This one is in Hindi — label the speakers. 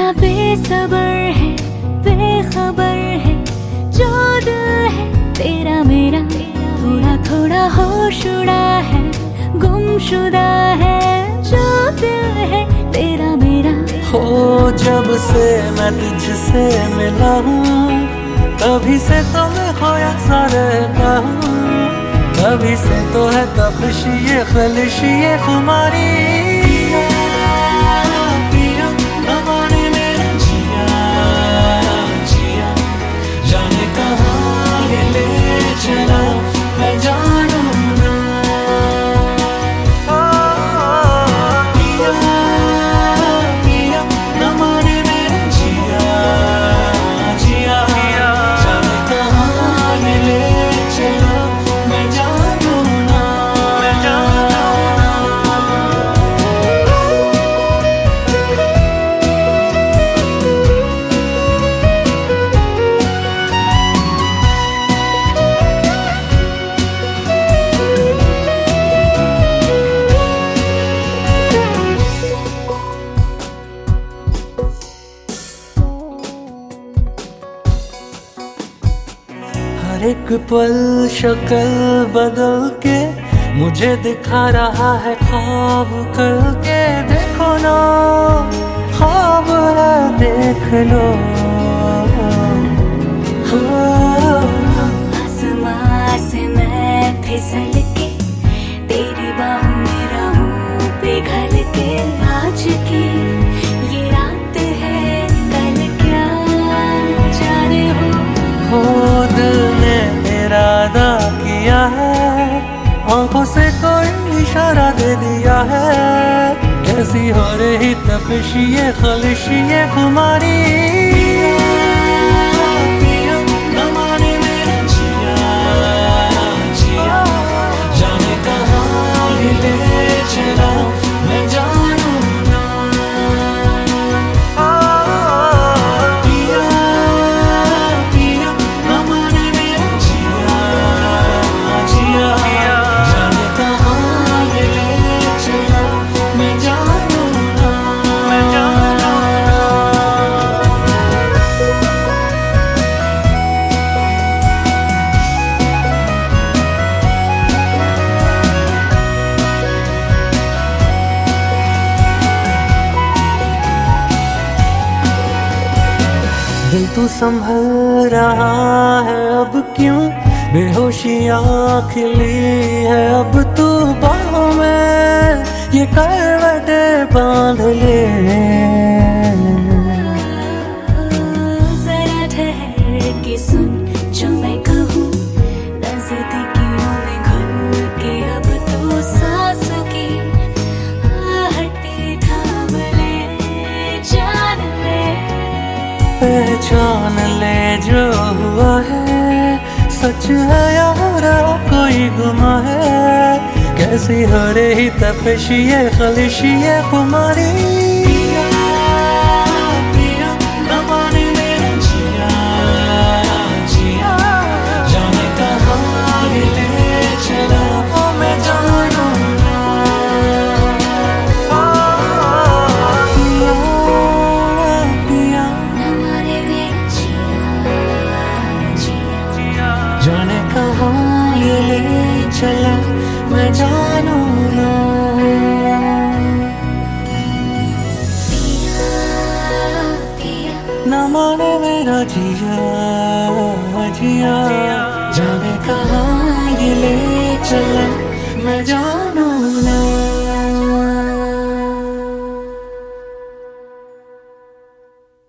Speaker 1: बड़ा बेसबर है, बेखबर है जो दिल है तेरा मेरा, थोड़ा थोड़ा होश उड़ा है, गुमशुदा है जो दिल है तेरा मेरा।
Speaker 2: हो जब से मैं तुझसे मिला हूँ, तभी से तो मैं खोया सा रहता हूँ, तभी से तो है तपिश ये खलिश ये खुमारी। पिया न माने मेरा जिया जिया, जाने कहाँ ये ले चला मैं जानू ना। पिया पिया न माने मेरा जिया जिया, जाने कहाँ ये ले चला मैं जानू ना, मैं जानू ना। हर एक पल शक्ल बदल के मुझे दिखा रहा है ख्वाब करके, देखो ना ख्वाब है देख लो।
Speaker 1: आसमां से मैं फिसल के तेरी बाहों में रहूं पिघल के, आज की ये रात है कल क्या जाने हो
Speaker 2: दिल ने इरादा किया है, आंखों से कोई इशारा दे दिया है, कैसी हो रही तपिश ये खलिश ये खुमारी। पिया न माने मेरा जिया जिया, जाने कहाँ ये ले चला मैं जानू ना। पिया पिया न माने मेरा जिया जिया, जाने कहाँ ये ले चला मैं जानू ना, मैं जानू ना। दिल तू संभल रहा है अब क्यों, बेहोशियाँ खिली है अब तू बाहों में ये करवटें बांध ले।
Speaker 1: जरा ठहर के सुन जो मैं कहूँ, नजदीकियों में घुल के अब तू सांस की आहटें थाम ले, जान ले
Speaker 2: पहचान ले जो हुआ है, सच है या कोई गुमा है, कैसी हो रही तपिश ये खलिश ये खुमारी। पिया न माने मेरा जिया जिया, जाने कहाँ ये ले चला मैं जानू ना। पिया पिया
Speaker 1: न माने मेरा जिया
Speaker 2: जाने कहाँ ये ले चला मैं जानू ना।
Speaker 1: पिया पिया
Speaker 2: न माने मेरा जिया जिया, जाने कहाँ ये ले चला मैं जानू